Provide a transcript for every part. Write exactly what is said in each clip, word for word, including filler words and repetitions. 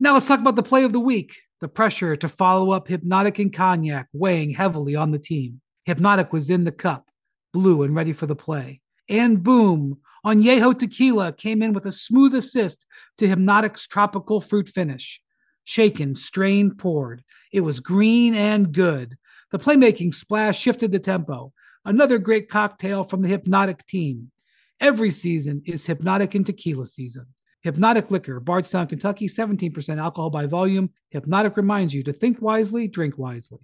Now let's talk about the play of the week. The pressure to follow up Hypnotic and Cognac weighing heavily on the team. Hypnotic was in the cup, blue and ready for the play. And boom, Añejo Tequila came in with a smooth assist to Hypnotic's tropical fruit finish. Shaken, strained, poured. It was green and good. The playmaking splash shifted the tempo. Another great cocktail from the Hypnotic team. Every season is Hypnotic and Tequila season. Hypnotic Liquor, Bardstown, Kentucky, seventeen percent alcohol by volume. Hypnotic reminds you to think wisely, drink wisely.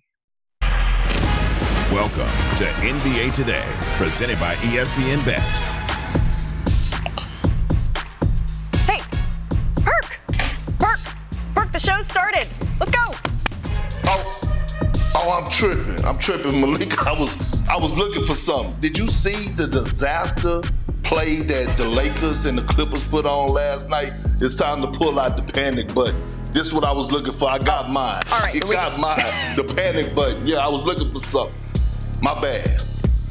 Welcome to N B A Today, presented by E S P N Bet. Hey, Perk! Perk! Perk, the show started. Let's go! Oh, oh, I'm tripping. I'm tripping, Malik. I was, I was looking for something. Did you see the disaster play that the Lakers and the Clippers put on last night? It's time to pull out the panic button. This is what I was looking for. I got mine. All right, it got mine. The panic button. Yeah, I was looking for something. My bad.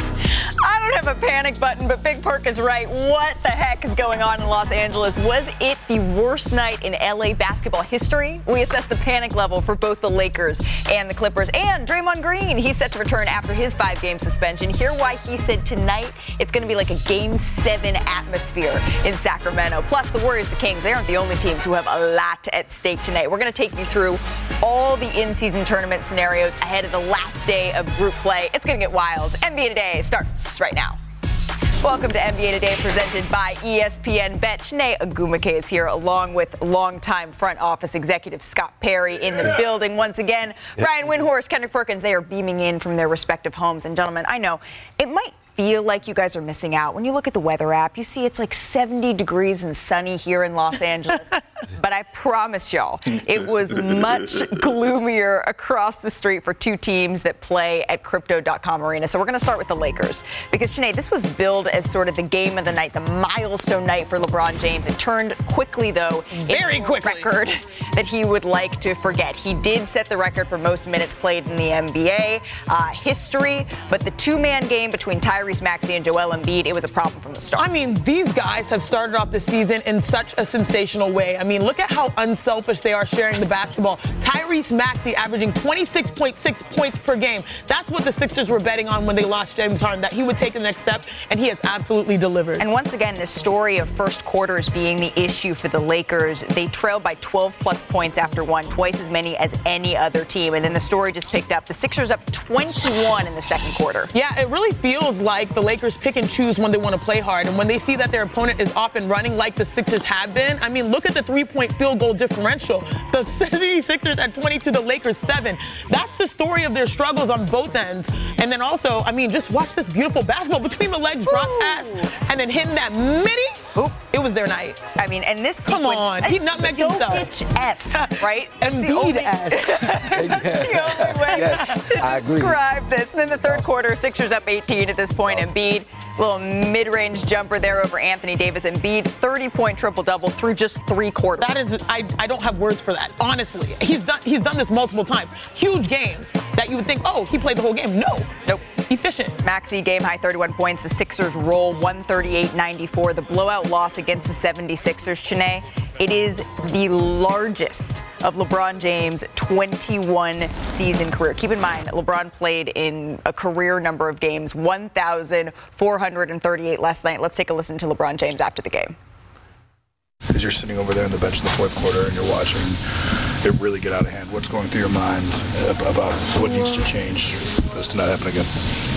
I don't have a panic button, but Big Perk is right. What the heck is going on in Los Angeles? Was it the worst night in L A basketball history? We assess the panic level for both the Lakers and the Clippers. And Draymond Green, he's set to return after his five-game suspension. Hear why he said tonight it's going to be like a Game seven atmosphere in Sacramento. Plus, the Warriors, the Kings, they aren't the only teams who have a lot at stake tonight. We're going to take you through all the in-season tournament scenarios ahead of the last day of group play. It's going to get wild. N B A Today starts right now. Welcome to N B A Today, presented by E S P N Bet. Chiney Ogwumike is here, along with longtime front office executive Scott Perry in the yeah. building once again. Yeah. Brian Windhorst, Kendrick Perkins, they are beaming in from their respective homes. And gentlemen, I know it might feel like you guys are missing out. When you look at the weather app, you see it's like seventy degrees and sunny here in Los Angeles. But I promise y'all, it was much gloomier across the street for two teams that play at Crypto dot com Arena. So we're going to start with the Lakers. Because, Chiney, this was billed as sort of the game of the night, the milestone night for LeBron James. It turned quickly, though, very quickly, record that he would like to forget. He did set the record for most minutes played in the N B A uh, history. But the two-man game between Tyrese Maxey and Joel Embiid, it was a problem from the start. I mean, these guys have started off the season in such a sensational way. I mean, look at how unselfish they are sharing the basketball. Tyrese Maxey averaging twenty-six point six points per game. That's what the Sixers were betting on when they lost James Harden, that he would take the next step, and he has absolutely delivered. And once again, this story of first quarters being the issue for the Lakers. They trailed by twelve plus points after one, twice as many as any other team. And then the story just picked up. The Sixers up twenty-one in the second quarter. Yeah, it really feels like the Lakers pick and choose when they want to play hard. And when they see that their opponent is off and running like the Sixers have been, I mean, look at the three-point field goal differential. The seventy-sixers at twenty-two, the Lakers seven. That's the story of their struggles on both ends. And then also, I mean, just watch this beautiful basketball between the legs, drop pass, and then hitting that mini. Oop. It was their night. I mean, and this Come sequence, on. He nutmegged himself. F, right? Embiid-esque. That's the only way yes, to I agree. describe this. And then the third quarter, Sixers up eighteen at this point. Awesome. Embiid, little mid-range jumper there over Anthony Davis. Embiid, thirty-point triple-double through just three quarters. That is, I, I don't have words for that, honestly. He's done he's done this multiple times. Huge games that you would think, oh, he played the whole game. No. Nope. Efficient. Maxey, game-high thirty-one points. The Sixers roll one thirty-eight ninety-four. The blowout loss against the seventy-sixers, Chiney, it is the largest of LeBron James' twenty-one season career. Keep in mind, LeBron played in a career number of games, one thousand four hundred thirty-eight last night. Let's take a listen to LeBron James after the game. As you're sitting over there on the bench in the fourth quarter and you're watching it really get out of hand, what's going through your mind about what needs to change for this to not happen again?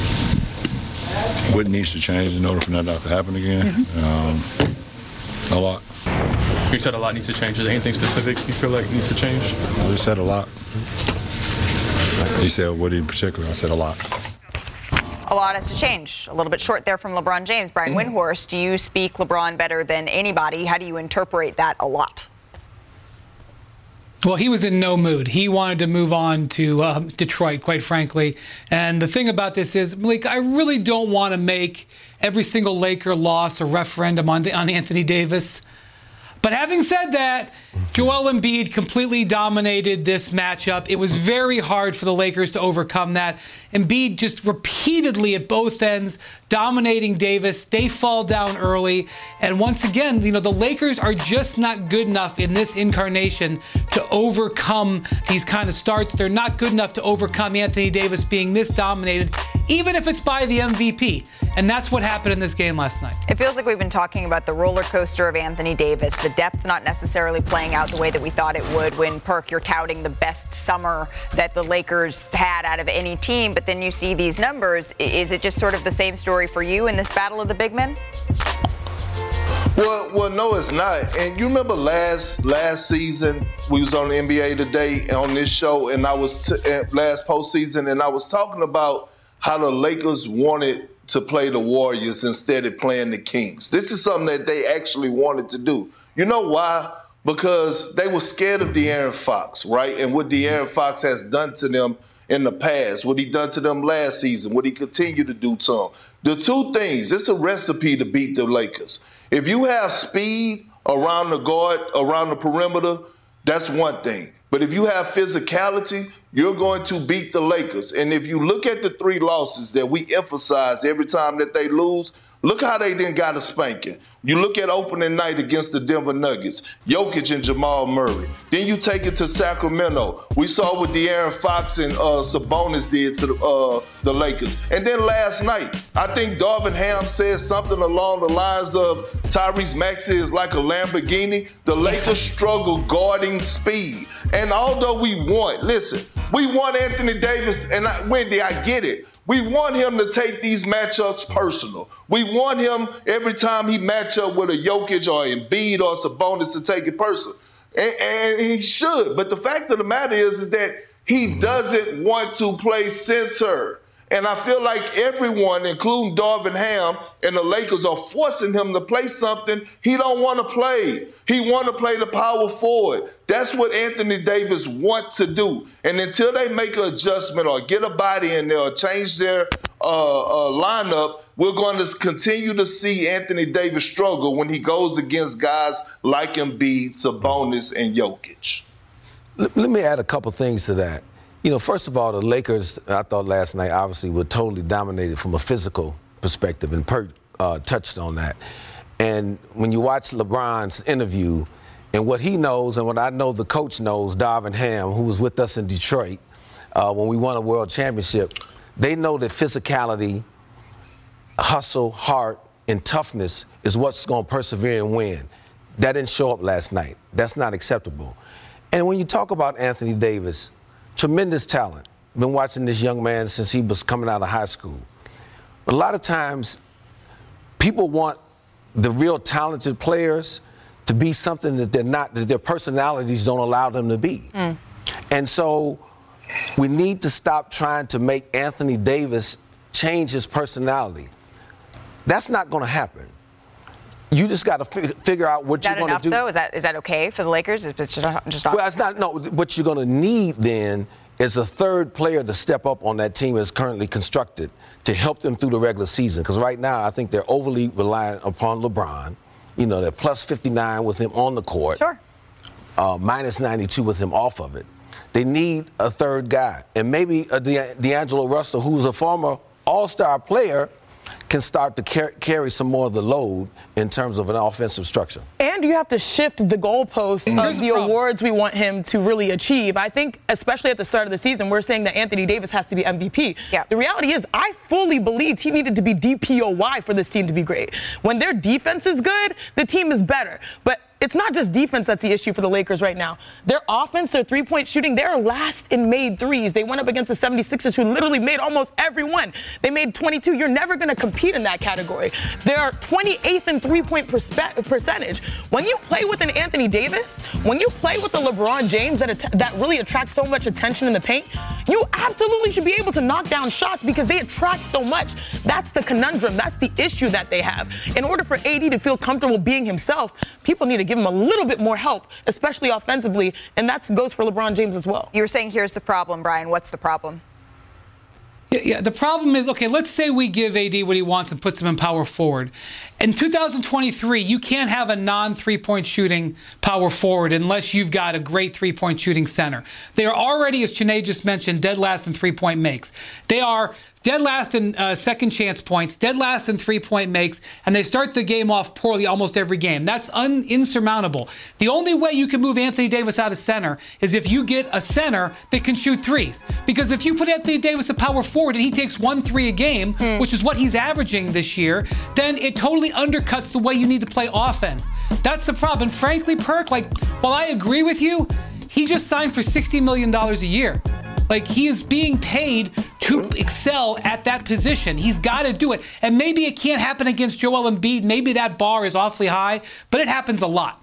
What needs to change in order for that not to happen again? Mm-hmm. Um, a lot. You said a lot needs to change. Is there anything specific you feel like needs to change? I just said a lot. He said what in particular? I said a lot. A lot has to change. A little bit short there from LeBron James. Brian Windhorst, you speak LeBron better than anybody. How do you interpret that a lot? Well, he was in no mood. He wanted to move on to um, Detroit, quite frankly. And the thing about this is, Malik, I really don't want to make every single Laker loss a referendum on, the, on Anthony Davis. But having said that, Joel Embiid completely dominated this matchup. It was very hard for the Lakers to overcome that. Embiid just repeatedly at both ends, dominating Davis. They fall down early. And once again, you know, the Lakers are just not good enough in this incarnation to overcome these kind of starts. They're not good enough to overcome Anthony Davis being this dominated, even if it's by the M V P. And that's what happened in this game last night. It feels like we've been talking about the roller coaster of Anthony Davis, the depth not necessarily playing out the way that we thought it would when, Perk, you're touting the best summer that the Lakers had out of any team. But then you see these numbers. Is it just sort of the same story for you in this battle of the big men? Well, well, no, it's not. And you remember last last season, we was on the N B A Today on this show, and I was t- last postseason, and I was talking about how the Lakers wanted to play the Warriors instead of playing the Kings. This is something that they actually wanted to do. You know why? Because they were scared of De'Aaron Fox, right? And what De'Aaron Fox has done to them in the past, what he done to them last season, what he continued to do to them. The two things, it's a recipe to beat the Lakers. If you have speed around the guard, around the perimeter, that's one thing. But if you have physicality, you're going to beat the Lakers. And if you look at the three losses that we emphasize every time that they lose, look how they then got a spanking. You look at opening night against the Denver Nuggets, Jokic and Jamal Murray. Then you take it to Sacramento. We saw what De'Aaron Fox and uh, Sabonis did to the, uh, the Lakers. And then last night, I think Darvin Ham said something along the lines of Tyrese Maxey is like a Lamborghini. The Lakers struggle guarding speed. And although we want, listen, we want Anthony Davis, and I, Wendy, I get it. We want him to take these matchups personal. We want him, every time he match up with a Jokic or Embiid or Sabonis, to take it personal. And, and he should. But the fact of the matter is, is that he doesn't want to play center. And I feel like everyone, including Darvin Ham and the Lakers, are forcing him to play something he don't want to play. He want to play the power forward. That's what Anthony Davis wants to do. And until they make an adjustment or get a body in there or change their uh, uh, lineup, we're going to continue to see Anthony Davis struggle when he goes against guys like Embiid, Sabonis, and Jokic. Let me add a couple things to that. You know, first of all, the Lakers, I thought last night, obviously, were totally dominated from a physical perspective, and Perk uh, touched on that. And when you watch LeBron's interview, and what he knows and what I know the coach knows, Darvin Ham, who was with us in Detroit uh, when we won a world championship, they know that physicality, hustle, heart, and toughness is what's going to persevere and win. That didn't show up last night. That's not acceptable. And when you talk about Anthony Davis, tremendous talent. Been watching this young man since he was coming out of high school. But a lot of times, people want the real talented players to be something that they're not, that their personalities don't allow them to be. Mm. And so we need to stop trying to make Anthony Davis change his personality. That's not going to happen. You just got to fi- figure out what you're going to do. Is that enough, though? Is that, is that okay for the Lakers if it's just, just not? Well, it's not. No, what you're going to need then is a third player to step up on that team as currently constructed to help them through the regular season. Because right now, I think they're overly reliant upon LeBron. You know, they're plus fifty-nine with him on the court. Sure. Uh, minus ninety-two with him off of it. They need a third guy. And maybe a De- D'Angelo Russell, who's a former all-star player, can start to car- carry some more of the load in terms of an offensive structure. And you have to shift the goalposts mm-hmm. of the awards we want him to really achieve. I think, especially at the start of the season, we're saying that Anthony Davis has to be M V P. Yeah. The reality is, I fully believed he needed to be D P O Y for this team to be great. When their defense is good, the team is better. But it's not just defense that's the issue for the Lakers right now. Their offense, their three-point shooting, they're last in made threes. They went up against the seventy-sixers, who literally made almost every one. They made twenty-two. You're never going to compete in that category. They're twenty-eighth in three-point perspe- percentage. When you play with an Anthony Davis, when you play with a LeBron James that, att- that really attracts so much attention in the paint, you absolutely should be able to knock down shots because they attract so much. That's the conundrum. That's the issue that they have. In order for A D to feel comfortable being himself, people need to give him a little bit more help, especially offensively, and that goes for LeBron James as well. You were saying here's the problem, Brian. What's the problem? Yeah, yeah, the problem is, okay, let's say we give A D what he wants and puts him in power forward. In two thousand twenty-three, you can't have a non-three-point shooting power forward unless you've got a great three-point shooting center. They are already, as Chiney just mentioned, dead last in three-point makes. They are dead last in uh, second chance points, dead last in three-point makes, and they start the game off poorly almost every game. That's un- insurmountable. The only way you can move Anthony Davis out of center is if you get a center that can shoot threes. Because if you put Anthony Davis at power forward and he takes one three a game, mm. which is what he's averaging this year, then it totally undercuts the way you need to play offense. That's the problem. And frankly, Perk, like, while I agree with you, he just signed for sixty million dollars a year. Like, he is being paid to excel at that position. He's got to do it. And maybe it can't happen against Joel Embiid. Maybe that bar is awfully high, but it happens a lot.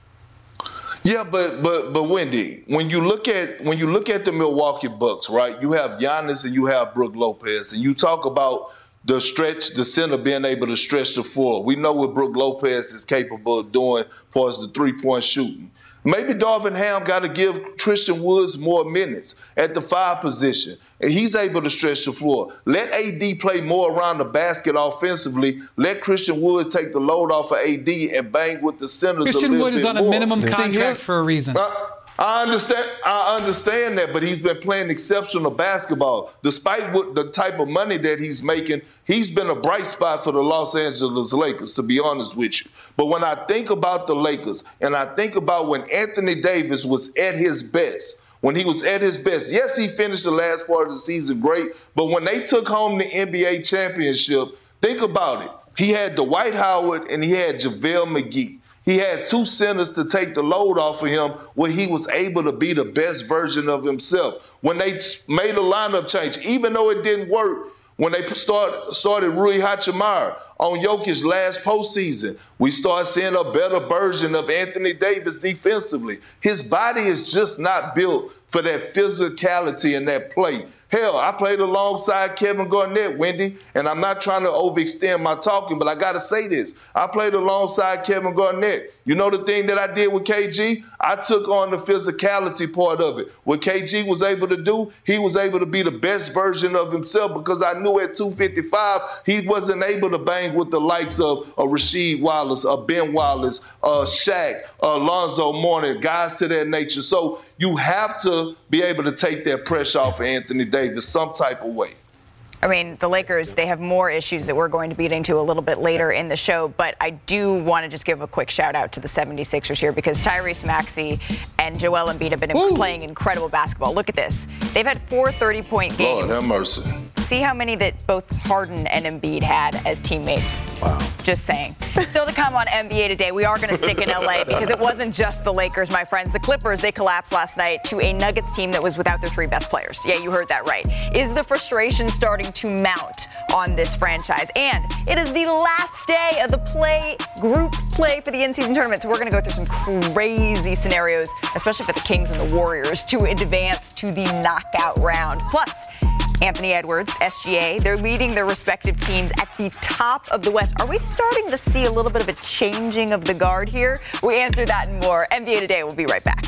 Yeah, but but but Wendy, when you look at when you look at the Milwaukee Bucks, right? You have Giannis and you have Brook Lopez, and you talk about the stretch, the center being able to stretch the floor. We know what Brook Lopez is capable of doing as far as the three-point shooting. Maybe Darvin Ham got to give Christian Woods more minutes at the five position, and he's able to stretch the floor. Let A D play more around the basket offensively. Let Christian Woods take the load off of A D and bang with the centers Christian a little Wood bit is on more. a minimum See, contract for a reason. Uh, I understand. I understand that, but he's been playing exceptional basketball. Despite what the type of money that he's making, he's been a bright spot for the Los Angeles Lakers, to be honest with you. But when I think about the Lakers, and I think about when Anthony Davis was at his best, when he was at his best, yes, he finished the last part of the season great, but when they took home the N B A championship, think about it. He had Dwight Howard and he had JaVale McGee. He had two centers to take the load off of him where he was able to be the best version of himself. When they made a lineup change, even though it didn't work, when they start, started Rui Hachimura on Jokic's last postseason, we started seeing a better version of Anthony Davis defensively. His body is just not built for that physicality and that play. Hell, I played alongside Kevin Garnett, Wendy, and I'm not trying to overextend my talking, but I got to say this. I played alongside Kevin Garnett. You know the thing that I did with K G? I took on the physicality part of it. What K G was able to do, he was able to be the best version of himself because I knew at two fifty-five, he wasn't able to bang with the likes of uh, Rasheed Wallace, uh, Ben Wallace, uh, Shaq, uh, Lonzo Mourning, guys to that nature. So you have to be able to take that pressure off of Anthony Davis some type of way. I mean, the Lakers, they have more issues that we're going to be getting to a little bit later in the show, but I do want to just give a quick shout out to the seventy-sixers here because Tyrese Maxey and Joel Embiid have been Ooh. playing incredible basketball. Look at this. They've had four thirty-point games. Lord have mercy. See how many that both Harden and Embiid had as teammates. Wow. Just saying. Still to come on N B A Today, we are going to stick in L A because it wasn't just the Lakers, my friends. The Clippers, they collapsed last night to a Nuggets team that was without their three best players. Yeah, you heard that right. Is the frustration starting to mount on this franchise? And it is the last day of the play group play for the in-season tournament, so we're going to go through some crazy scenarios, especially for the Kings and the Warriors, to advance to the knockout round. Plus, Anthony Edwards, S G A, they're leading their respective teams at the top of the West. Are we starting to see a little bit of a changing of the guard here? We answer that and more. N B A Today, we'll be right back.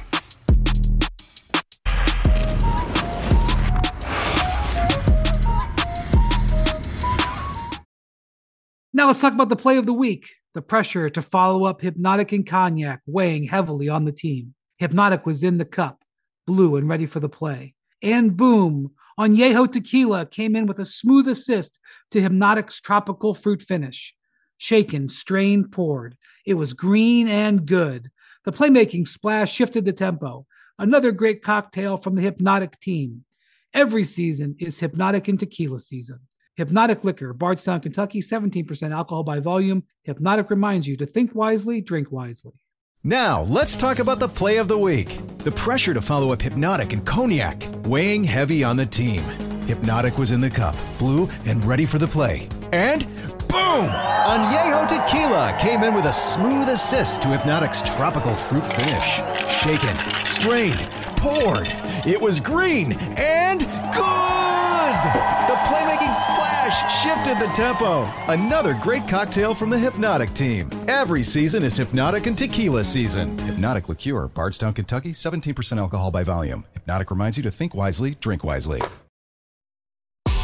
Now let's talk about the play of the week. The pressure to follow up Hypnotic and Cognac weighing heavily on the team. Hypnotic was in the cup, blue and ready for the play. And boom, Añejo Tequila came in with a smooth assist to Hypnotic's tropical fruit finish. Shaken, strained, poured. It was green and good. The playmaking splash shifted the tempo. Another great cocktail from the Hypnotic team. Every season is Hypnotic and Tequila season. Hypnotic Liquor, Bardstown, Kentucky, seventeen percent alcohol by volume. Hypnotic reminds you to think wisely, drink wisely. Now, let's talk about the play of the week. The pressure to follow up Hypnotic and Cognac, weighing heavy on the team. Hypnotic was in the cup, blue and ready for the play. And boom! Añejo Tequila came in with a smooth assist to Hypnotic's tropical fruit finish. Shaken, strained, poured. It was green and good! The playmaking splash shifted the tempo. Another great cocktail from the Hypnotic team. Every season is Hypnotic and Tequila season. Hypnotic Liqueur, Bardstown, Kentucky, seventeen percent alcohol by volume. Hypnotic reminds you to think wisely, drink wisely.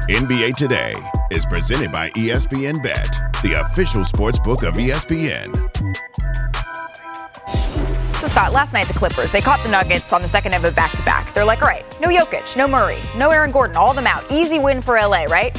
N B A Today is presented by E S P N Bet, the official sports book of E S P N. So, Scott, last night the Clippers, they caught the Nuggets on the second of a back-to-back. They're like, all right, no Jokic, no Murray, no Aaron Gordon, all of them out. Easy win for L A, right?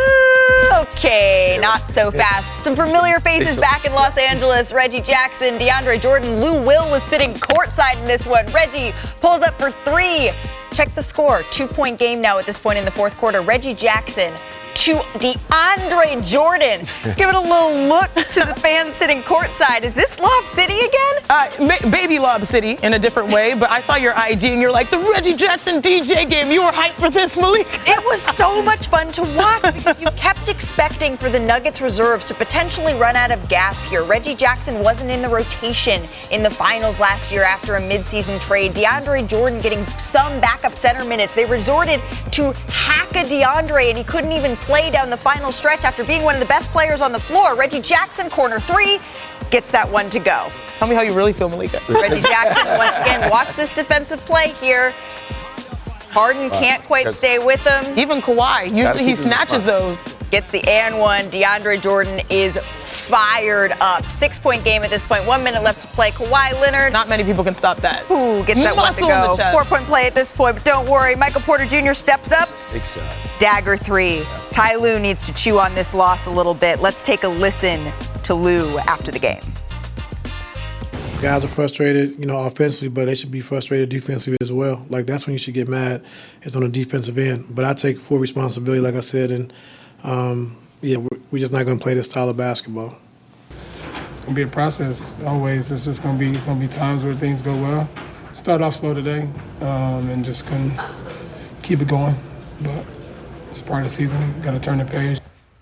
Okay, not so fast. Some familiar faces back in Los Angeles. Reggie Jackson, DeAndre Jordan, Lou Will was sitting courtside in this one. Reggie pulls up for three. Check the score. Two-point game now at this point in the fourth quarter. Reggie Jackson to DeAndre Jordan. Give it a little look to the fans sitting courtside. Is this Lob City again? Uh, ma- baby Lob City in a different way, but I saw your I G and you're like, the Reggie Jackson D J game. You were hyped for this, Malik. It was so much fun to watch because you kept expecting for the Nuggets reserves to potentially run out of gas here. Reggie Jackson wasn't in the rotation in the finals last year after a midseason trade. DeAndre Jordan getting some backup center minutes. They resorted to hack a DeAndre and he couldn't even play down the final stretch after being one of the best players on the floor. Reggie Jackson, corner three, gets that one to go. Tell me how you really feel, Malika. Reggie Jackson, once again, watch this defensive play here. Harden can't quite stay with him. Even Kawhi, usually he snatches those. Gets the and one. DeAndre Jordan is fired up. Six-point game at this point. One minute left to play. Kawhi Leonard. Not many people can stop that. Ooh, gets that one to go. Four-point play at this point, but don't worry. Michael Porter Junior steps up. Big side. Dagger three. Ty Lue needs to chew on this loss a little bit. Let's take a listen to Lue after the game. Guys are frustrated, you know, offensively, but they should be frustrated defensively as well. Like, that's when you should get mad, is on the defensive end. But I take full responsibility, like I said, and, um, yeah, we're, we're just not going to play this style of basketball. It's, it's going to be a process, always. It's just going to be it's going to be times where things go well. Start off slow today um, and just couldn't keep it going. But it's part of the season. Got to turn the page.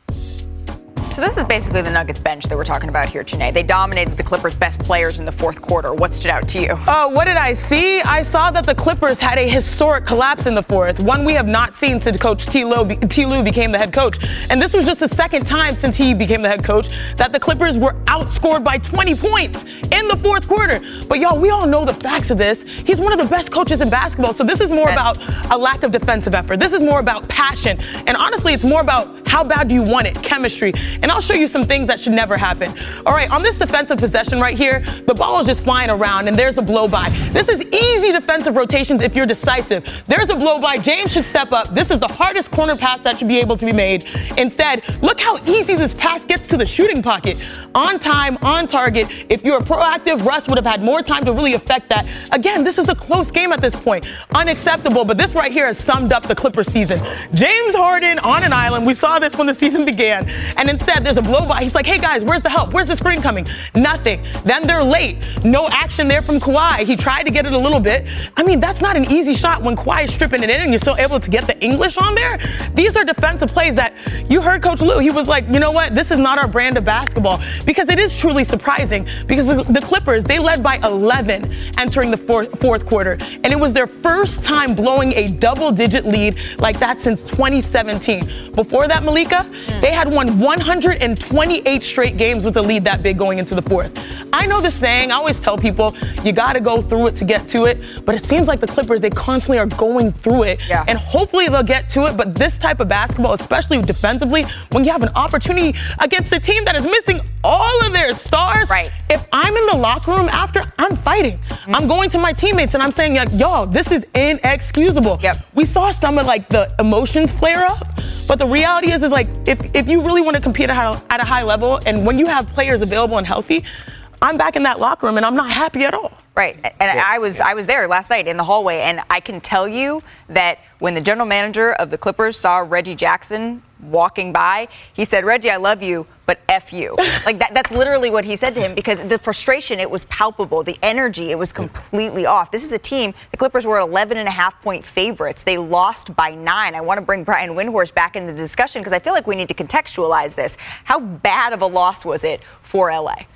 So this is basically the Nuggets bench that we're talking about here, Chiney. They dominated the Clippers' best players in the fourth quarter. What stood out to you? Uh, what did I see? I saw that the Clippers had a historic collapse in the fourth, one we have not seen since Coach T. Lue, T. Lue became the head coach. And this was just the second time since he became the head coach that the Clippers were outscored by twenty points in the fourth quarter. But y'all, we all know the facts of this. He's one of the best coaches in basketball. So this is more and about a lack of defensive effort. This is more about passion. And honestly, it's more about how bad do you want it, chemistry. And I'll show you some things that should never happen. All right, on this defensive possession right here, the ball is just flying around and there's a blow by. This is easy defensive rotations if you're decisive. There's a blow by. James should step up. This is the hardest corner pass that should be able to be made. Instead, look how easy this pass gets to the shooting pocket. On time, on target. If you're proactive, Russ would have had more time to really affect that. Again, this is a close game at this point. Unacceptable, but this right here has summed up the Clippers season. James Harden on an island. We saw this when the season began. And instead, there's a blow by. He's like, hey guys, where's the help? Where's the screen coming? Nothing. Then they're late. No action there from Kawhi. He tried to get it a little bit. I mean, that's not an easy shot when Kawhi is stripping it in and you're still able to get the English on there. These are defensive plays that you heard Coach Lue. He was like, you know what? This is not our brand of basketball, because it is truly surprising because the Clippers, they led by eleven entering the fourth, fourth quarter. And it was their first time blowing a double-digit lead like that since twenty seventeen. Before that, Malika, mm. they had won one hundred twenty-eight straight games with a lead that big going into the fourth. I know the saying, I always tell people, you got to go through it to get to it, but it seems like the Clippers, they constantly are going through it, yeah. and hopefully they'll get to it, but this type of basketball, especially defensively, when you have an opportunity against a team that is missing all of their stars, right. if I'm in the locker room after, I'm fighting. Mm-hmm. I'm going to my teammates and I'm saying, like, y'all, this is inexcusable. Yep. We saw some of, like, the emotions flare up, but the reality is, is like, if, if you really want to compete at a, at a high level, and when you have players available and healthy, I'm back in that locker room and I'm not happy at all. Right, and yeah. I was I was there last night in the hallway, and I can tell you that when the general manager of the Clippers saw Reggie Jackson walking by, he said, Reggie, I love you, but F you. Like, that, that's literally what he said to him, because the frustration, it was palpable. The energy, it was completely off. This is a team, the Clippers were eleven and a half point favorites. They lost by nine. I want to bring Brian Windhorst back into the discussion because I feel like we need to contextualize this. How bad of a loss was it for L A?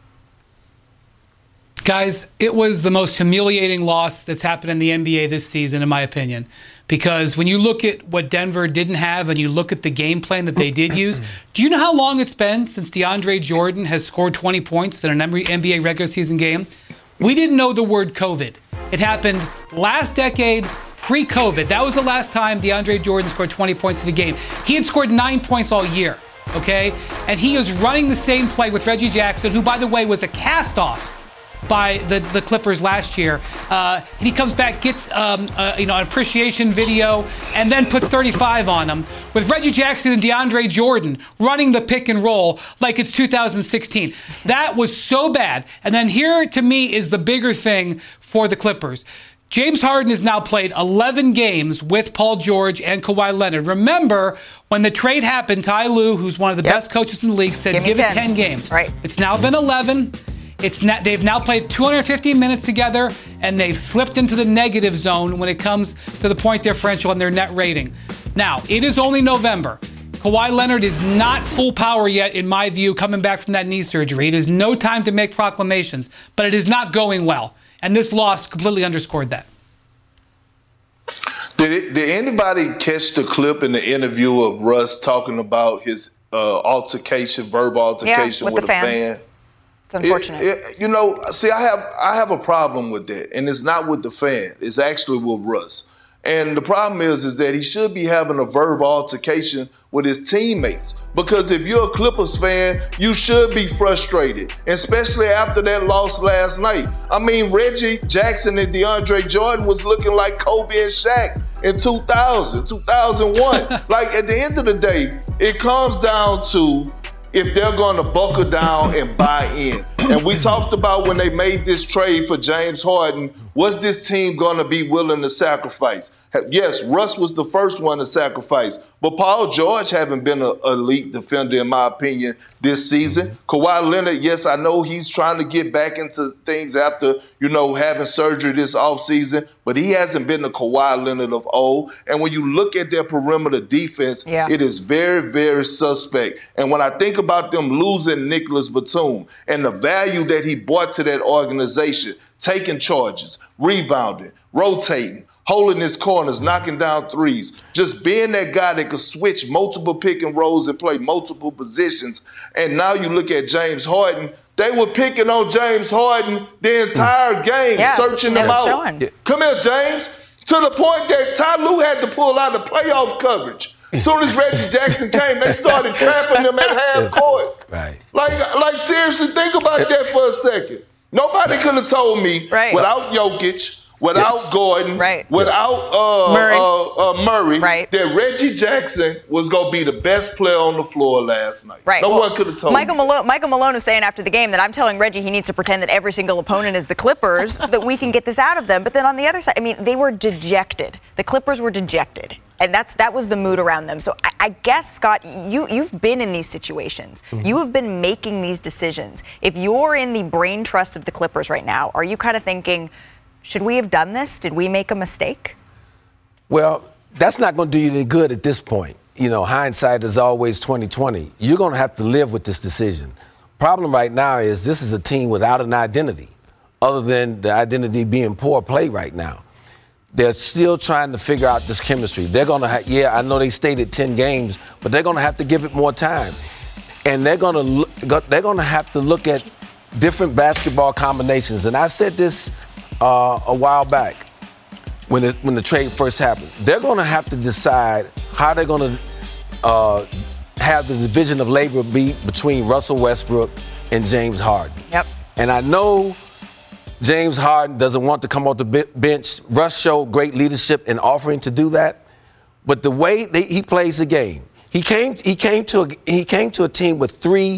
Guys, it was the most humiliating loss that's happened in the N B A this season, in my opinion. Because when you look at what Denver didn't have and you look at the game plan that they did use, do you know how long it's been since DeAndre Jordan has scored twenty points in an N B A regular season game? We didn't know the word COVID. It happened last decade, pre-COVID, that was the last time DeAndre Jordan scored twenty points in a game. He had scored nine points all year, okay? And he is running the same play with Reggie Jackson, who, by the way, was a cast-off by the, the Clippers last year. Uh, and he comes back, gets um, uh, you know, an appreciation video, and then puts thirty-five on him with Reggie Jackson and DeAndre Jordan running the pick and roll like it's two thousand sixteen. That was so bad. And then here, to me, is the bigger thing for the Clippers. James Harden has now played eleven games with Paul George and Kawhi Leonard. Remember, when the trade happened, Ty Lue, who's one of the yep. best coaches in the league, said, give, give it ten games. Right. It's now been eleven. It's not, they've now played two hundred fifty minutes together, and they've slipped into the negative zone when it comes to the point differential and their net rating. Now, it is only November. Kawhi Leonard is not full power yet, in my view, coming back from that knee surgery. It is no time to make proclamations, but it is not going well. And this loss completely underscored that. Did, it, did anybody catch the clip in the interview of Russ talking about his uh, altercation, verbal altercation yeah, with, with a fan? fan? It's unfortunate. It, it, you know, see, I have I have a problem with that, and it's not with the fan. It's actually with Russ. And the problem is, is that he should be having a verbal altercation with his teammates. Because if you're a Clippers fan, you should be frustrated, especially after that loss last night. I mean, Reggie Jackson and DeAndre Jordan was looking like Kobe and Shaq in two thousand, two thousand one. Like, at the end of the day, it comes down to if they're going to buckle down and buy in. And we talked about when they made this trade for James Harden, was this team going to be willing to sacrifice? Yes, Russ was the first one to sacrifice, but Paul George haven't been an elite defender, in my opinion, this season. Kawhi Leonard, yes, I know he's trying to get back into things after, you know, having surgery this offseason, but he hasn't been the Kawhi Leonard of old. And when you look at their perimeter defense, yeah. it is very, very suspect. And when I think about them losing Nicholas Batum and the value that he brought to that organization, taking charges, rebounding, rotating, holding his corners, knocking down threes, just being that guy that could switch multiple pick and rolls and play multiple positions. And now you look at James Harden, they were picking on James Harden the entire game, yeah, searching him out. Showing. Come here, James. To the point that Ty Lue had to pull out the playoff coverage. As soon as Reggie Jackson came, they started trapping him at half court. Right. Like, like seriously, think about that for a second. Nobody could have told me right. without Jokic, without yeah. Gordon, right. without uh, Murray, uh, uh, Murray right. that Reggie Jackson was going to be the best player on the floor last night. Right. No well, one could have told Michael me. Malone, Michael Malone was saying after the game that I'm telling Reggie he needs to pretend that every single opponent is the Clippers so that we can get this out of them. But then on the other side, I mean, they were dejected. The Clippers were dejected. And that's that was the mood around them. So I, I guess, Scott, you, you've been in these situations. Mm-hmm. You have been making these decisions. If you're in the brain trust of the Clippers right now, are you kind of thinking, should we have done this? Did we make a mistake? Well, that's not going to do you any good at this point. You know, hindsight is always twenty twenty. You're going to have to live with this decision. Problem right now is this is a team without an identity, other than the identity being poor play right now. They're still trying to figure out this chemistry. They're going to have, yeah, I know they stayed at ten games, but they're going to have to give it more time. And they're going to look, they're going to have to look at different basketball combinations. And I said this uh, a while back when it, when the trade first happened. They're going to have to decide how they're going to uh, have the division of labor be between Russell Westbrook and James Harden. Yep. And I know James Harden doesn't want to come off the bench. Russ showed great leadership in offering to do that. But the way they, he plays the game, he came he came to a, he came to a team with three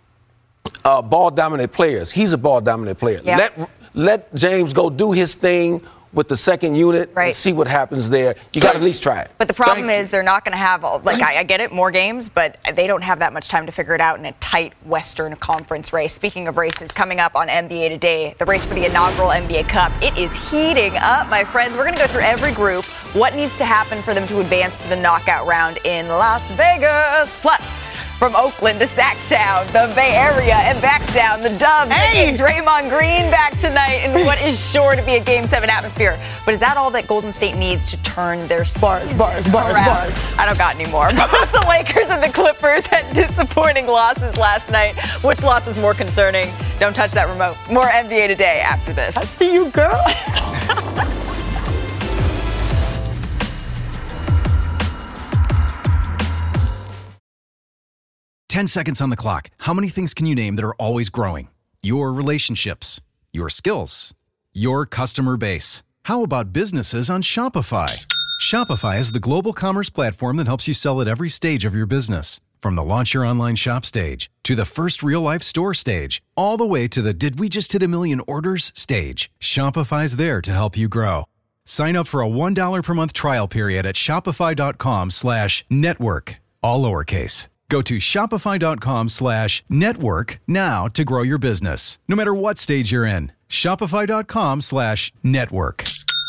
uh, ball-dominant players. He's a ball-dominant player. Yeah. Let let James go do his thing with the second unit right. and see what happens there. You got to at least try it. But the problem Thank is they're not going to have, like, I, I get it, more games, but they don't have that much time to figure it out in a tight Western Conference race. Speaking of races, coming up on N B A Today, the race for the inaugural N B A Cup. It is heating up, my friends. We're going to go through every group, what needs to happen for them to advance to the knockout round in Las Vegas. Plus, from Oakland to Sacktown, the Bay Area, and back down, the Dubs. Hey! Draymond Green back tonight in what is sure to be a Game seven atmosphere. But is that all that Golden State needs to turn their bars, bars, bars, around? bars? I don't got any more. Both the Lakers and the Clippers had disappointing losses last night. Which loss is more concerning? Don't touch that remote. More N B A Today after this. I see you, girl. ten seconds on the clock. How many things can you name that are always growing? Your relationships, your skills, your customer base. How about businesses on Shopify? Shopify is the global commerce platform that helps you sell at every stage of your business. From the launch your online shop stage, to the first real-life store stage, all the way to the did we just hit a million orders stage. Shopify's there to help you grow. Sign up for a one dollar per month trial period at shopify.com slash network, all lowercase. Go to shopify.com slash network now to grow your business, no matter what stage you're in. Shopify.com slash network.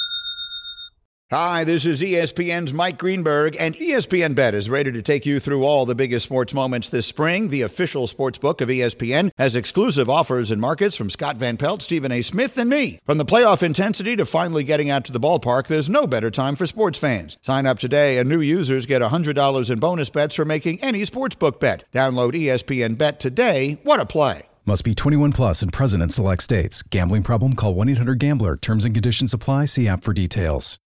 Hi, this is E S P N's Mike Greenberg, and E S P N Bet is ready to take you through all the biggest sports moments this spring. The official sports book of E S P N has exclusive offers and markets from Scott Van Pelt, Stephen A. Smith, and me. From the playoff intensity to finally getting out to the ballpark, there's no better time for sports fans. Sign up today, and new users get one hundred dollars in bonus bets for making any sportsbook bet. Download E S P N Bet today. What a play. Must be twenty-one plus and present in select states. Gambling problem? Call one eight hundred gambler. Terms and conditions apply. See app for details.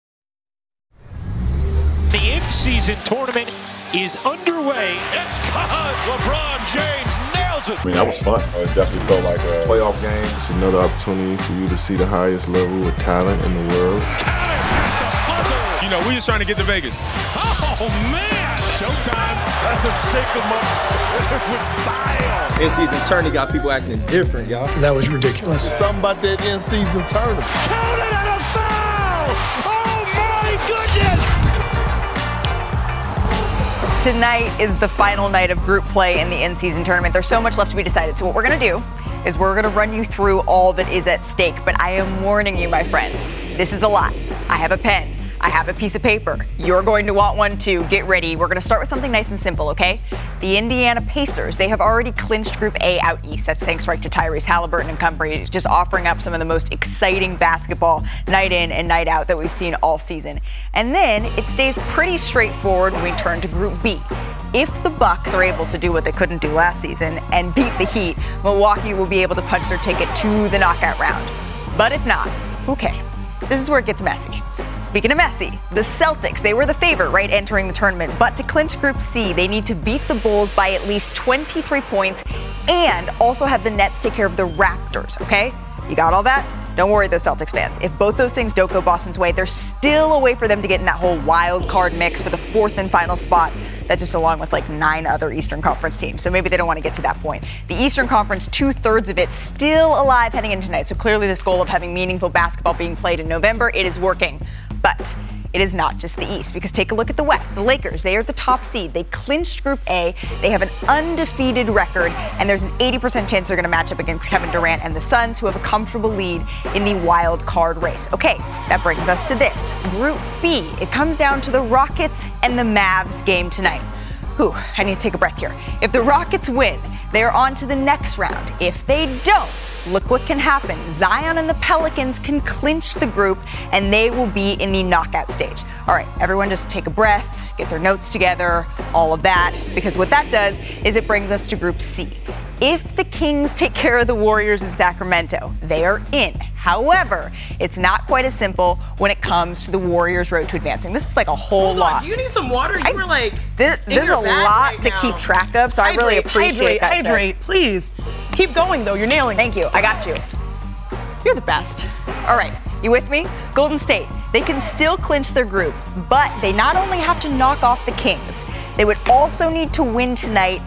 The in-season tournament is underway. It's good. LeBron James nails it. I mean, that was fun. It definitely felt like a playoff game. It's another opportunity for you to see the highest level of talent in the world. You know, we're just trying to get to Vegas. Oh, man. Showtime. That's the sycamore with style. In-season tourney got people acting different, y'all. That was ridiculous. Something about that in-season tournament. Count it and a foul. Oh, my goodness. Tonight is the final night of group play in the in-season tournament. There's so much left to be decided. So what we're going to do is we're going to run you through all that is at stake. But I am warning you, my friends, this is a lot. I have a pen. I have a piece of paper. You're going to want one too. Get ready. We're going to start with something nice and simple, okay? The Indiana Pacers, they have already clinched Group A out east. That's thanks right to Tyrese Halliburton and company, just offering up some of the most exciting basketball night in and night out that we've seen all season. And then it stays pretty straightforward when we turn to Group B. If the Bucks are able to do what they couldn't do last season and beat the Heat, Milwaukee will be able to punch their ticket to the knockout round. But if not, okay, this is where it gets messy. Speaking of messy, the Celtics, they were the favorite, right, entering the tournament. But to clinch Group C, they need to beat the Bulls by at least twenty-three points and also have the Nets take care of the Raptors, okay? You got all that? Don't worry, those Celtics fans. If both those things don't go Boston's way, there's still a way for them to get in that whole wild card mix for the fourth and final spot. That's just along with like nine other Eastern Conference teams. So maybe they don't want to get to that point. The Eastern Conference, two-thirds of it still alive heading into tonight. So clearly this goal of having meaningful basketball being played in November, it is working. But it is not just the East, because take a look at the West. The Lakers, they are the top seed. They clinched Group A. They have an undefeated record, and there's an eighty percent chance they're going to match up against Kevin Durant and the Suns, who have a comfortable lead in the wild card race. Okay, that brings us to this. Group B, it comes down to the Rockets and the Mavs game tonight. Whew, I need to take a breath here. If the Rockets win, they're on to the next round. If they don't, look what can happen. Zion and the Pelicans can clinch the group, and they will be in the knockout stage. All right, everyone just take a breath, get their notes together, all of that, because what that does is it brings us to Group C. If the Kings take care of the Warriors in Sacramento, they are in. However, it's not quite as simple when it comes to the Warriors' road to advancing. This is like a whole Hold lot. On, do you need some water? You I, were like, there, there's a lot right to now. keep track of, so hydrate, I really appreciate hydrate, that. Hydrate, sis. Please. Keep going, though. You're nailing it. Thank you. I got you. You're the best. All right. You with me? Golden State, they can still clinch their group, but they not only have to knock off the Kings, they would also need to win tonight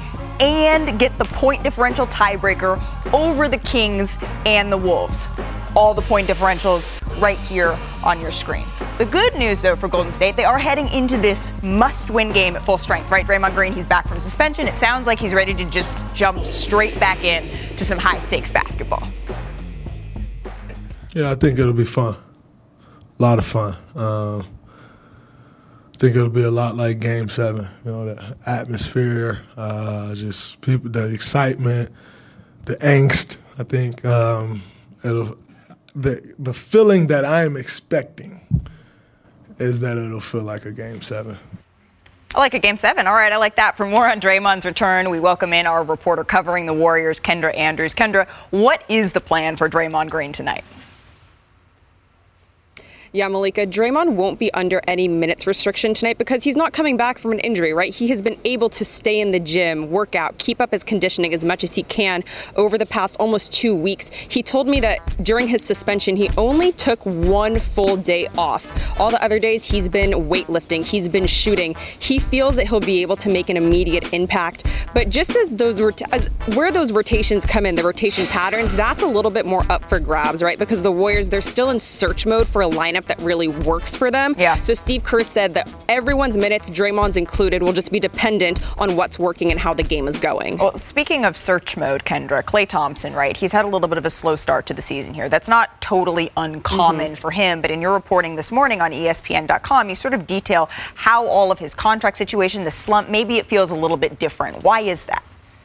and get the point differential tiebreaker over the Kings and the Wolves. All the point differentials right here on your screen. The good news, though, for Golden State, they are heading into this must-win game at full strength, right? Draymond Green, he's back from suspension. It sounds like he's ready to just jump straight back in to some high-stakes basketball. Yeah, I think it'll be fun. A lot of fun. Um, I think it'll be a lot like Game Seven. You know, the atmosphere, uh, just people, the excitement, the angst. I think um, it'll the the feeling that I am expecting is that it'll feel like a Game Seven. I like a Game seven. All right, I like that. For more on Draymond's return, we welcome in our reporter covering the Warriors, Kendra Andrews. Kendra, what is the plan for Draymond Green tonight? Yeah, Malika, Draymond won't be under any minutes restriction tonight because he's not coming back from an injury, right? He has been able to stay in the gym, work out, keep up his conditioning as much as he can over the past almost two weeks. He told me that during his suspension, he only took one full day off. All the other days, he's been weightlifting, he's been shooting. He feels that he'll be able to make an immediate impact. But just as those rot- as where those rotations come in, the rotation patterns, that's a little bit more up for grabs, right? Because the Warriors, they're still in search mode for a lineup that really works for them. Yeah. So Steve Kerr said that everyone's minutes, Draymond's included, will just be dependent on what's working and how the game is going. Well, speaking of search mode, Kendra, Klay Thompson, right? He's had a little bit of a slow start to the season here. That's not totally uncommon mm-hmm. for him, but in your reporting this morning on E S P N dot com, you sort of detail how all of his contract situation, the slump, maybe it feels a little bit different. Why is that?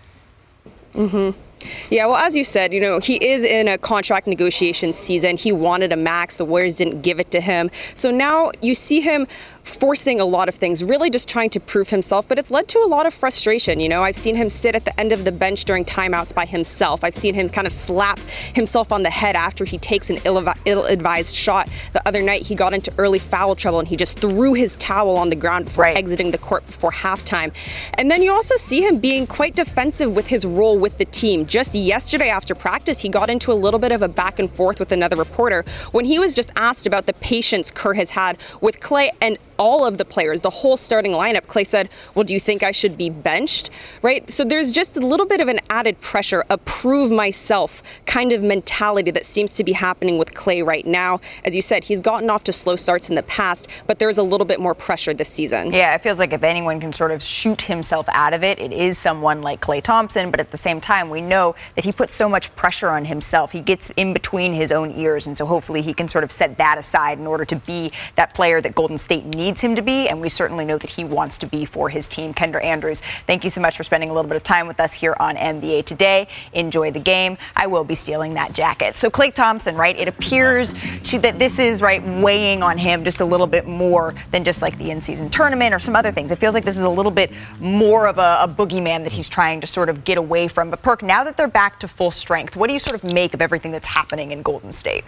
Mm-hmm. Yeah, well, as you said, you know, he is in a contract negotiation season. He wanted a max. The Warriors didn't give it to him. So now you see him forcing a lot of things, really just trying to prove himself, but it's led to a lot of frustration. You know, I've seen him sit at the end of the bench during timeouts by himself. I've seen him kind of slap himself on the head after he takes an ill-advised shot. The other night, he got into early foul trouble and he just threw his towel on the ground before right. exiting the court before halftime. And then you also see him being quite defensive with his role with the team. Just yesterday after practice, he got into a little bit of a back and forth with another reporter when he was just asked about the patience Kerr has had with Klay and all of the players, the whole starting lineup. Klay said, well, do you think I should be benched? Right? So there's just a little bit of an added pressure, a prove myself kind of mentality that seems to be happening with Klay right now. As you said, he's gotten off to slow starts in the past, but there's a little bit more pressure this season. Yeah, it feels like if anyone can sort of shoot himself out of it, it is someone like Klay Thompson. But at the same time, we know that he puts so much pressure on himself. He gets in between his own ears. And so hopefully he can sort of set that aside in order to be that player that Golden State needs needs him to be, and we certainly know that he wants to be for his team. Kendra Andrews, thank you so much for spending a little bit of time with us here on N B A Today. Enjoy the game. I will be stealing that jacket. So Klay Thompson, right, it appears to, that this is, right, weighing on him just a little bit more than just like the in-season tournament or some other things. It feels like this is a little bit more of a, a boogeyman that he's trying to sort of get away from. But Perk, now that they're back to full strength, what do you sort of make of everything that's happening in Golden State?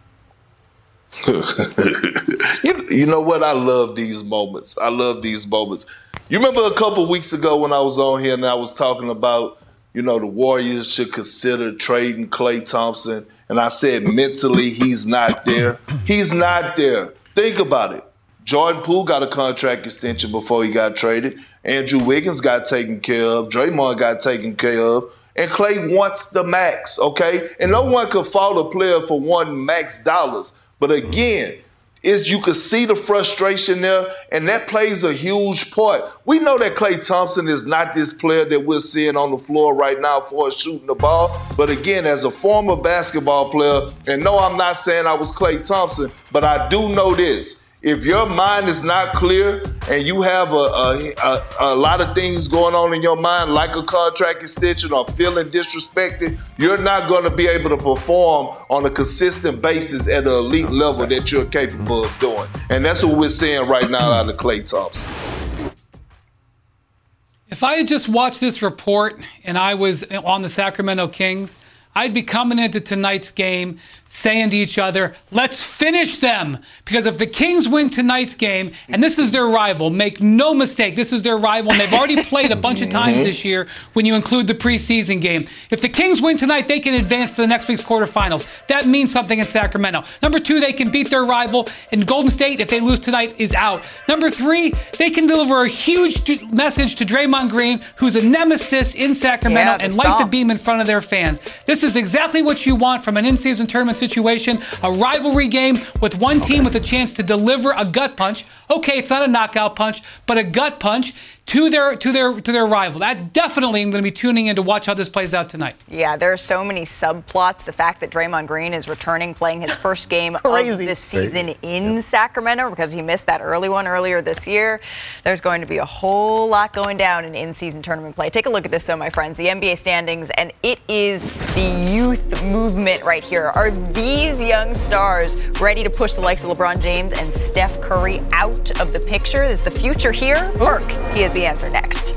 you, you know what? I love these moments. I love these moments. You remember a couple weeks ago when I was on here and I was talking about, you know, the Warriors should consider trading Klay Thompson, and I said mentally he's not there. He's not there. Think about it. Jordan Poole got a contract extension before he got traded. Andrew Wiggins got taken care of. Draymond got taken care of. And Klay wants the max, okay? And no one could fault a player for wanting max dollars. But again, is you can see the frustration there, and that plays a huge part. We know that Klay Thompson is not this player that we're seeing on the floor right now for shooting the ball. But again, as a former basketball player, and no, I'm not saying I was Klay Thompson, but I do know this. If your mind is not clear and you have a, a, a, a lot of things going on in your mind, like a contract extension or feeling disrespected, you're not going to be able to perform on a consistent basis at an elite level that you're capable of doing. And that's what we're seeing right now out of Klay Thompson. If I had just watched this report and I was on the Sacramento Kings, I'd be coming into tonight's game saying to each other, let's finish them. Because if the Kings win tonight's game, and this is their rival, make no mistake, this is their rival, and they've already played a bunch of times this year when you include the preseason game. If the Kings win tonight, they can advance to the next week's quarterfinals. That means something in Sacramento. Number two, they can beat their rival, and Golden State, if they lose tonight, is out. Number three, they can deliver a huge message to Draymond Green, who's a nemesis in Sacramento, yeah, and light the beam in front of their fans. This is exactly what you want from an in-season tournament situation, a rivalry game with one okay. team with a chance to deliver a gut punch. Okay, it's not a knockout punch, but a gut punch to their to their to their rival. That definitely I'm going to be tuning in to watch how this plays out tonight. Yeah, there are so many subplots. The fact that Draymond Green is returning, playing his first game of this season in yeah. Sacramento because he missed that early one earlier this year. There's going to be a whole lot going down in in-season tournament play. Take a look at this, though, my friends. The N B A standings, and it is the youth movement right here. Are these young stars ready to push the likes of LeBron James and Steph Curry out of the picture? Is the future here? Perk, he has the answer next.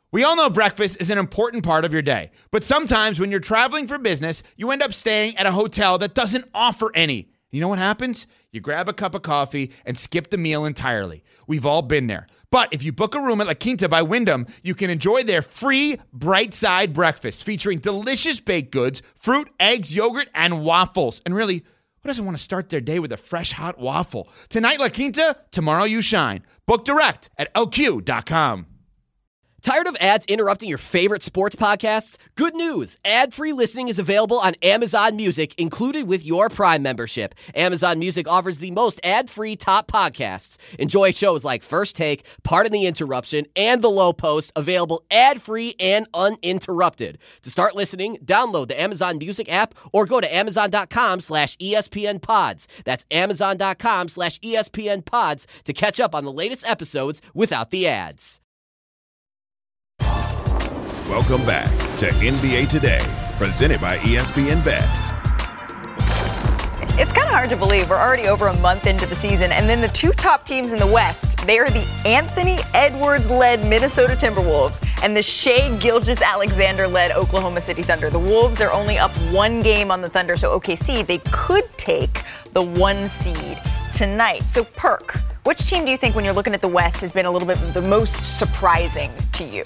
We all know breakfast is an important part of your day, but sometimes when you're traveling for business, you end up staying at a hotel that doesn't offer any. You know what happens? You grab a cup of coffee and skip the meal entirely. We've all been there. But if you book a room at La Quinta by Wyndham, you can enjoy their free Bright Side breakfast featuring delicious baked goods, fruit, eggs, yogurt, and waffles. And really, who doesn't want to start their day with a fresh, hot waffle? Tonight, La Quinta, tomorrow you shine. Book direct at L Q dot com. Tired of ads interrupting your favorite sports podcasts? Good news. Ad-free listening is available on Amazon Music, included with your Prime membership. Amazon Music offers the most ad-free top podcasts. Enjoy shows like First Take, Pardon the Interruption, and The Low Post, available ad-free and uninterrupted. To start listening, download the Amazon Music app or go to amazon.com slash ESPN pods. That's amazon.com slash ESPN pods to catch up on the latest episodes without the ads. Welcome back to N B A Today, presented by E S P N Bet. It's kind of hard to believe we're already over a month into the season, and then the two top teams in the West, they are the Anthony Edwards-led Minnesota Timberwolves and the Shai Gilgeous-Alexander-led Oklahoma City Thunder. The Wolves are only up one game on the Thunder, so O K C, they could take the one seed tonight. So, Perk, which team do you think, when you're looking at the West, has been a little bit the most surprising to you?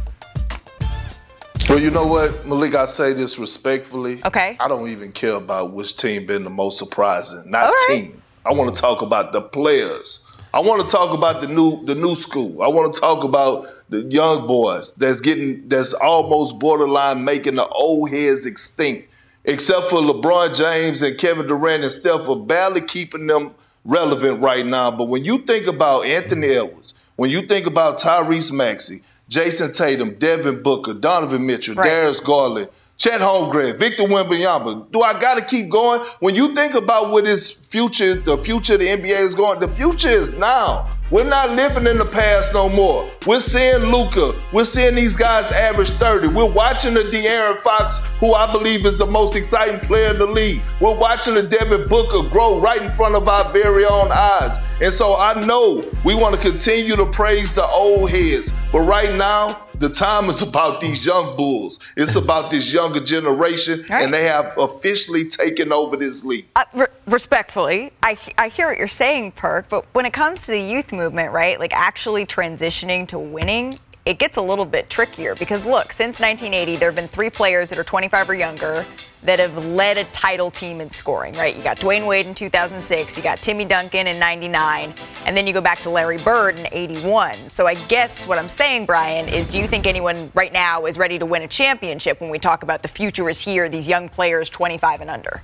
Well, you know what, Malik, I say this respectfully. Okay. I don't even care about which team been the most surprising. Not right. team. I want to talk about the players. I want to talk about the new the new school. I want to talk about the young boys that's getting that's almost borderline making the old heads extinct. Except for LeBron James and Kevin Durant and Steph are barely keeping them relevant right now. But when you think about Anthony Edwards, when you think about Tyrese Maxey, Jason Tatum, Devin Booker, Donovan Mitchell, right. Darius Garland, Chet Holmgren, Victor Wembanyama. Do I got to keep going? When you think about what his future, the future of the N B A is going, the future is now. We're not living in the past no more. We're seeing Luka. We're seeing these guys average thirty. We're watching the De'Aaron Fox, who I believe is the most exciting player in the league. We're watching the Devin Booker grow right in front of our very own eyes. And so I know we want to continue to praise the old heads. But right now, the time is about these young bulls. It's about this younger generation, right. And they have officially taken over this league. Uh, re- respectfully, I, I hear what you're saying, Perk, but when it comes to the youth movement, right, like actually transitioning to winning, it gets a little bit trickier because, look, since nineteen eighty, there have been three players that are twenty-five or younger that have led a title team in scoring, right? You got Dwayne Wade in two thousand six, you got Timmy Duncan in ninety-nine, and then you go back to Larry Bird in eighty-one. So I guess what I'm saying, Brian, is do you think anyone right now is ready to win a championship when we talk about the future is here, these young players twenty-five and under?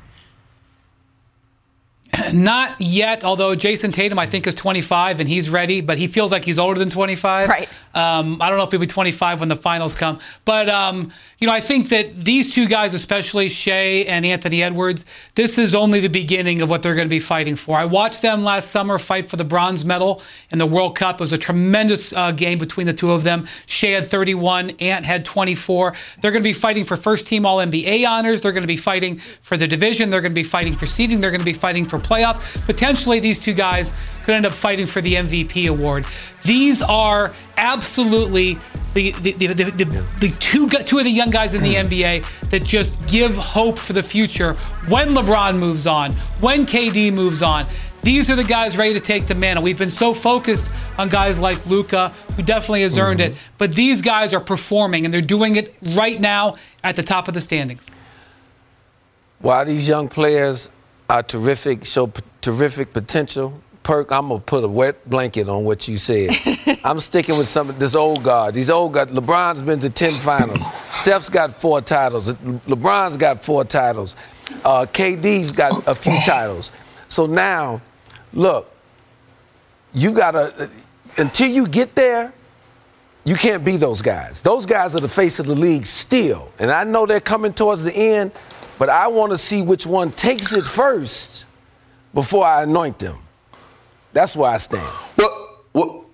Not yet, although Jason Tatum, I think, is twenty-five and he's ready, but he feels like he's older than twenty-five. Right. Um, I don't know if he'll be twenty-five when the finals come. But, um, you know, I think that these two guys, especially Shai and Anthony Edwards, this is only the beginning of what they're going to be fighting for. I watched them last summer fight for the bronze medal in the World Cup. It was a tremendous uh, game between the two of them. Shai had thirty-one, Ant had twenty-four. They're going to be fighting for first-team All N B A honors. They're going to be fighting for the division. They're going to be fighting for seeding. They're going to be fighting for playoffs. Potentially, these two guys could end up fighting for the M V P award. These are absolutely the the, the, the, the, the two, two of the young guys in the N B A that just give hope for the future when LeBron moves on, when K D moves on. These are the guys ready to take the mantle. We've been so focused on guys like Luka, who definitely has earned mm-hmm. it, but these guys are performing, and they're doing it right now at the top of the standings. While these young players are terrific, show p- terrific potential, Perk, I'm going to put a wet blanket on what you said. I'm sticking with some of this old guard. These old guard, LeBron's been to ten finals. Steph's got four titles. LeBron's got four titles. Uh, K D's got a few titles. So now, look, you got to, until you get there, you can't be those guys. Those guys are the face of the league still. And I know they're coming towards the end, but I want to see which one takes it first before I anoint them. That's where I stand. Well, well I,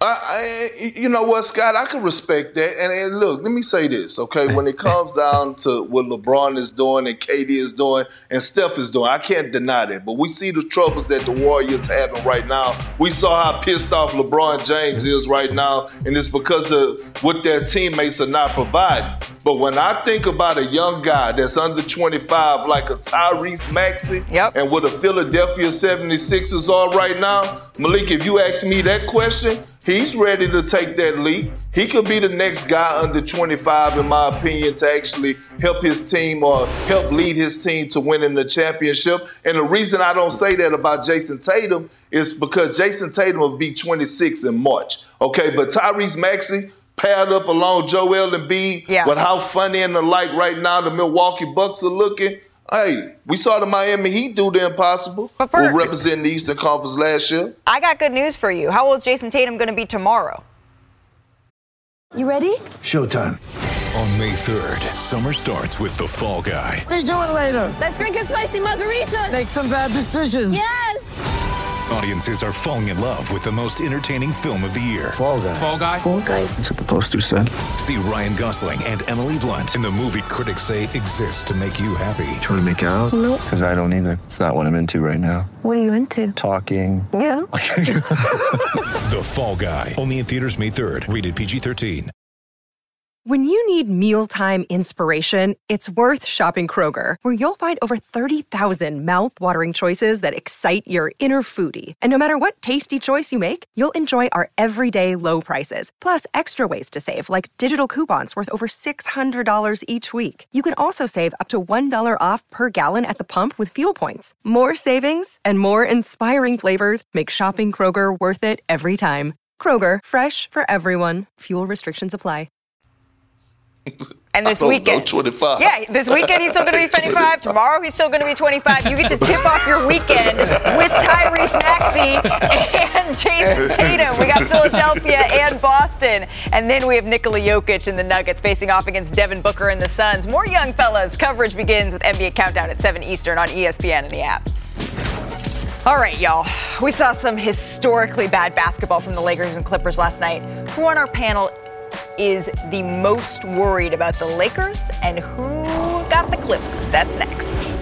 I, I, you know what, Scott? I can respect that. And, and look, let me say this, okay? When it comes down to what LeBron is doing and K D is doing and Steph is doing, I can't deny that. But we see the troubles that the Warriors having right now. We saw how pissed off LeBron James is right now, and it's because of what their teammates are not providing. But when I think about a young guy that's under twenty-five, like a Tyrese Maxey, yep. and what the Philadelphia seventy-sixers are right now, Malik, if you ask me that question, he's ready to take that leap. He could be the next guy under twenty-five, in my opinion, to actually help his team or help lead his team to winning the championship. And the reason I don't say that about Jason Tatum is because Jason Tatum will be twenty-six in March. Okay, but Tyrese Maxey, paired up along Joel Embiid, yeah. with how funny and the like right now the Milwaukee Bucks are looking. Hey, we saw the Miami Heat do the impossible. But We're representing the Eastern Conference last year. I got good news for you. How old is Jason Tatum going to be tomorrow? You ready? Showtime. On May third, summer starts with The Fall Guy. Let's do it later. Let's drink a spicy margarita. Make some bad decisions. Yes. Audiences are falling in love with the most entertaining film of the year. Fall Guy. Fall Guy? Fall Guy. That's what the poster said. See Ryan Gosling and Emily Blunt in the movie critics say exists to make you happy. Trying to make it out? Nope. Because I don't either. It's not what I'm into right now. What are you into? Talking. Yeah. The Fall Guy. Only in theaters May third. Rated P G thirteen. When you need mealtime inspiration, it's worth shopping Kroger, where you'll find over thirty thousand mouth-watering choices that excite your inner foodie. And no matter what tasty choice you make, you'll enjoy our everyday low prices, plus extra ways to save, like digital coupons worth over six hundred dollars each week. You can also save up to one dollar off per gallon at the pump with fuel points. More savings and more inspiring flavors make shopping Kroger worth it every time. Kroger, fresh for everyone. Fuel restrictions apply. And this I don't weekend, know, twenty-five. Yeah, this weekend he's still going to be twenty-five. Tomorrow he's still going to be twenty-five. You get to tip off your weekend with Tyrese Maxey and Jason Tatum. We got Philadelphia and Boston, and then we have Nikola Jokic and the Nuggets facing off against Devin Booker and the Suns. More young fellas. Coverage begins with N B A Countdown at seven Eastern on E S P N and the app. All right, y'all. We saw some historically bad basketball from the Lakers and Clippers last night. Who on our panel is the most worried about the Lakers and who got the Clippers? That's next.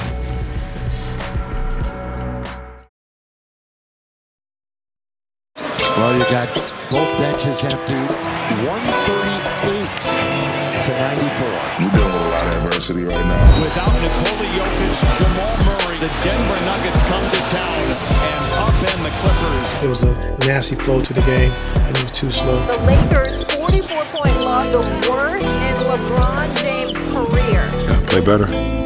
Well, you got both benches empty. one thirty-eight to ninety-four. We're dealing with a lot of adversity right now. Without Nikola Jokic, Jamal Murray, the Denver Nuggets come to town and upend the Clippers. It was a nasty flow to the game, and it was too slow. The Lakers' forty-four point loss, the worst in LeBron James' career. Gotta play better.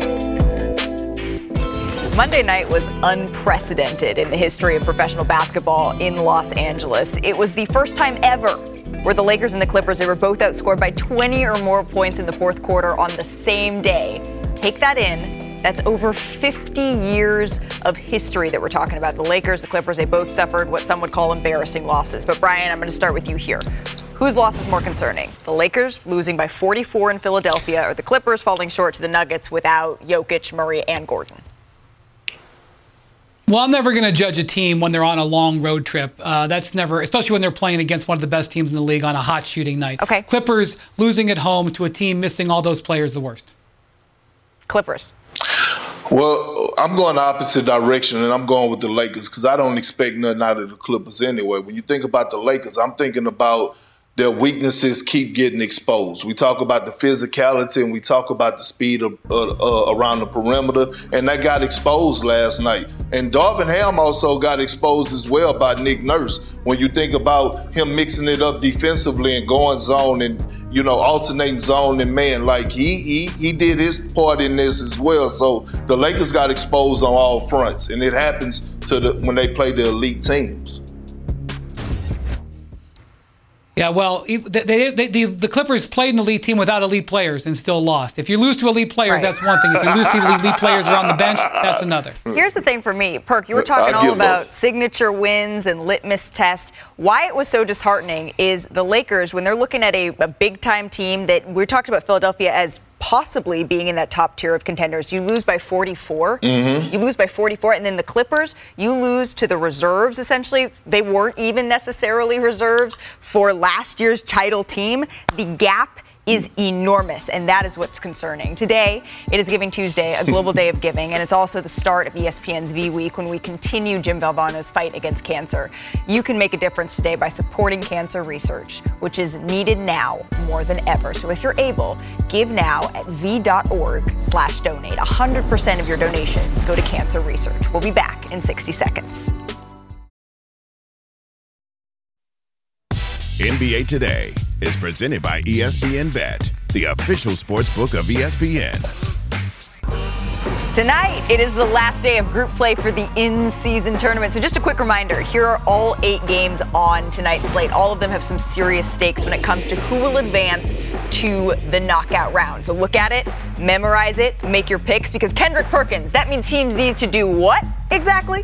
Monday night was unprecedented in the history of professional basketball in Los Angeles. It was the first time ever where the Lakers and the Clippers, they were both outscored by twenty or more points in the fourth quarter on the same day. Take that in. That's over fifty years of history that we're talking about. The Lakers, the Clippers, they both suffered what some would call embarrassing losses. But Brian, I'm going to start with you here. Whose loss is more concerning? The Lakers losing by forty-four in Philadelphia, or the Clippers falling short to the Nuggets without Jokic, Murray, and Gordon? Well, I'm never going to judge a team when they're on a long road trip. Uh, that's never, especially when they're playing against one of the best teams in the league on a hot shooting night. Okay. Clippers losing at home to a team missing all those players, the worst. Clippers. Well, I'm going the opposite direction, and I'm going with the Lakers because I don't expect nothing out of the Clippers anyway. When you think about the Lakers, I'm thinking about their weaknesses keep getting exposed. We talk about the physicality and we talk about the speed of, uh, uh, around the perimeter, and that got exposed last night. And Darvin Ham also got exposed as well by Nick Nurse. When you think about him mixing it up defensively and going zone and, you know, alternating zone and man, like he he he did his part in this as well. So the Lakers got exposed on all fronts, and it happens to the when they play the elite teams. Yeah, well, they, they, they, the, the Clippers played an elite team without elite players and still lost. If you lose to elite players, right. That's one thing. If you lose to elite, elite players around the bench, that's another. Here's the thing for me, Perk, you were talking all about up. signature wins and litmus tests. Why it was so disheartening is the Lakers, when they're looking at a, a big-time team that we talked about Philadelphia as possibly being in that top tier of contenders. You lose by forty-four. Mm-hmm. You lose by forty-four. And then the Clippers, you lose to the reserves, essentially. They weren't even necessarily reserves for last year's title team. The gap is enormous, and that is what's concerning. Today, it is Giving Tuesday, a global day of giving, and it's also the start of E S P N's V Week when we continue Jim Valvano's fight against cancer. You can make a difference today by supporting cancer research, which is needed now more than ever. So if you're able, give now at v.org slash donate. one hundred percent of your donations go to cancer research. We'll be back in sixty seconds. N B A Today is presented by E S P N Bet, the official sports book of E S P N. Tonight, it is the last day of group play for the in-season tournament. So just a quick reminder, here are all eight games on tonight's slate. All of them have some serious stakes when it comes to who will advance to the knockout round. So look at it, memorize it, make your picks, because Kendrick Perkins, that means teams need to do what exactly?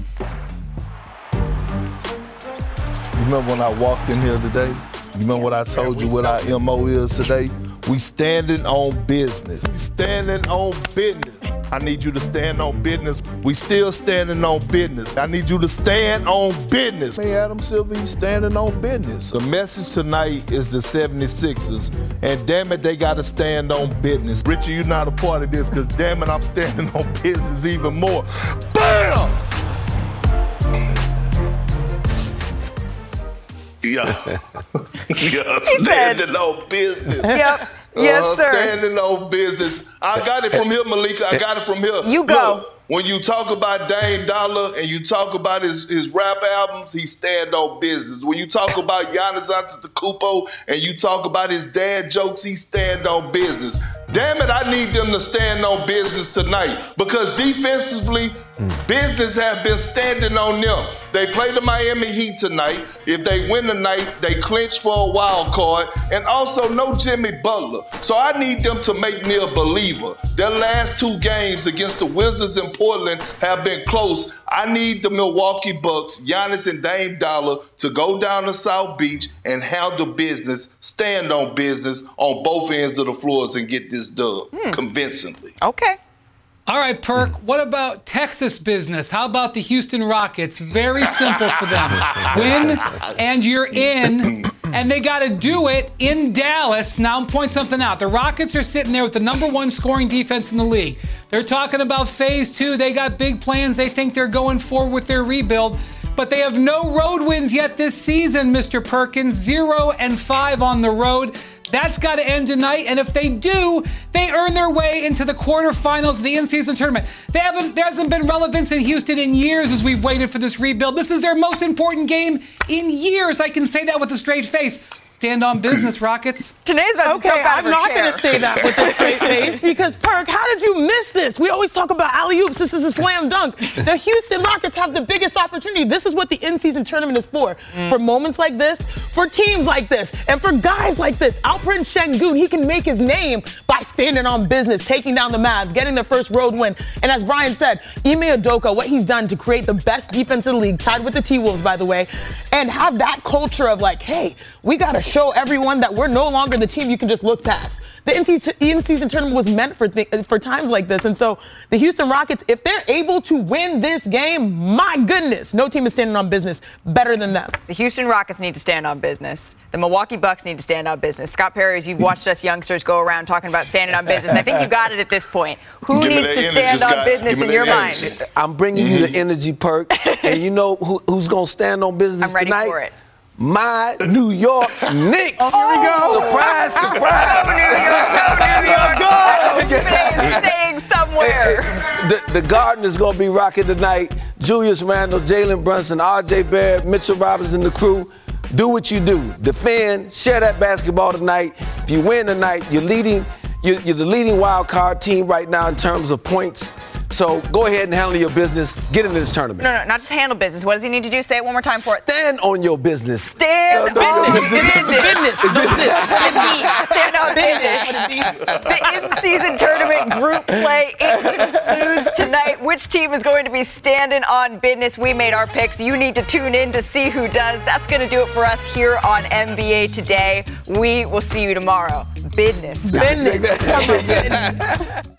You remember when I walked in here today? You remember what I told you what our M O is today? We standing on business. We standing on business. I need you to stand on business. We still standing on business. I need you to stand on business. Hey, Adam Silver, he's standing on business. The message tonight is the seventy-sixers, and damn it, they got to stand on business. Richie, you're not a part of this, because damn it, I'm standing on business even more. Bam! Yeah. Yeah, standing on business. Yep. Yes, uh, sir. Standing on business. I got it from here, Malika. I got it from here. You go. Look, when you talk about Dame Dollar and you talk about his, his rap albums, he stand on business. When you talk about Giannis Antetokounmpo and you talk about his dad jokes, he stand on business. Damn it, I need them to stand on business tonight, because defensively, mm. business have been standing on them. They play the Miami Heat tonight. If they win tonight, they clinch for a wild card, and also no Jimmy Butler. So I need them to make me a believer. Their last two games against the Wizards and Portland have been close. I need the Milwaukee Bucks, Giannis and Dame Dollar, to go down to South Beach and handle business, stand on business on both ends of the floors and get this dub hmm. convincingly. Okay. All right, Perk, what about Texas business? How about the Houston Rockets? Very simple for them. Win, and you're in, and they got to do it in Dallas. Now, I'm pointing something out. The Rockets are sitting there with the number one scoring defense in the league. They're talking about phase two. They got big plans. They think they're going forward with their rebuild. But they have no road wins yet this season, Mister Perkins. Zero and five on the road. That's got to end tonight, and if they do, they earn their way into the quarterfinals of the in-season tournament. They haven't, there hasn't been relevance in Houston in years as we've waited for this rebuild. This is their most important game in years. I can say that with a straight face. Stand on business, Rockets. Today's about okay, to jump out I'm of her not chair. going to say that with a straight face, because, Perk, how did you miss this? We always talk about alley-oops. This is a slam dunk. The Houston Rockets have the biggest opportunity. This is what the in-season tournament is for. Mm. For moments like this, for teams like this, and for guys like this. Alperen Sengun, he can make his name by standing on business, taking down the Mavs, getting the first road win. And as Brian said, Ime Udoka, what he's done to create the best defense in the league, tied with the T-Wolves, by the way, and have that culture of like, hey, we got to show everyone that we're no longer the team you can just look past. The in-season tournament was meant for th- for times like this. And so the Houston Rockets, if they're able to win this game, my goodness, no team is standing on business better than them. The Houston Rockets need to stand on business. The Milwaukee Bucks need to stand on business. Scott Perry, as you've watched us youngsters go around talking about standing on business, I think you got it at this point. Who Give needs to stand Scott. on business in your energy. mind? I'm bringing mm-hmm. you the energy, Perk. And you know who, who's going to stand on business I'm ready tonight? for it. My New York Knicks. Oh, here we go. Surprise, surprise. Go, New York, go, New York, go. Staying, staying somewhere. The, the Garden is going to be rocking tonight. Julius Randle, Jalen Brunson, R J Barrett, Mitchell Robinson, the crew. Do what you do. Defend, share that basketball tonight. If you win tonight, you're leading. You're, you're the leading wild card team right now in terms of points. So go ahead and handle your business. Get into this tournament. No, no, not just handle business. What does he need to do? Say it one more time for it. Stand on your business. Stand no, no, on no, business. business. Business. Stand on business. The in-season tournament group play, it concludes tonight. Which team is going to be standing on business? We made our picks. You need to tune in to see who does. That's going to do it for us here on N B A Today. We will see you tomorrow. Business. Business.